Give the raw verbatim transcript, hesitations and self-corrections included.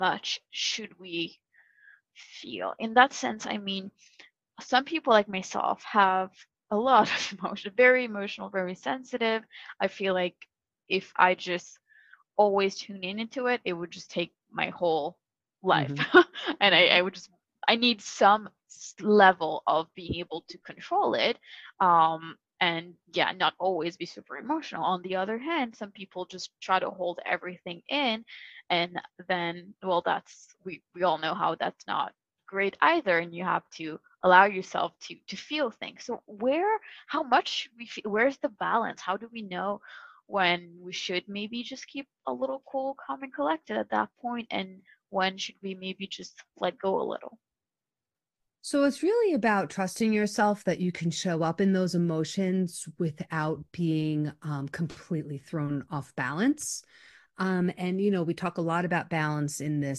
much should we feel? In that sense, I mean, some people like myself have a lot of emotion, very emotional, very sensitive. I feel like if I just always tune in into it, it would just take my whole life. Mhm. And I, I Mhm. would just, I need some s- level of being able to control it. Um, and yeah, not always be super emotional. On the other hand, some people just try to hold everything in. And then, well, that's, we, we all know how that's not great either. And you have to allow yourself to to feel things. So where, how much we feel, where's the balance? How do we know when we should maybe just keep a little cool, calm, and collected at that point, and when should we maybe just let go a little? So it's really about trusting yourself that you can show up in those emotions without being um, completely thrown off balance. Um, and, you know, we talk a lot about balance in this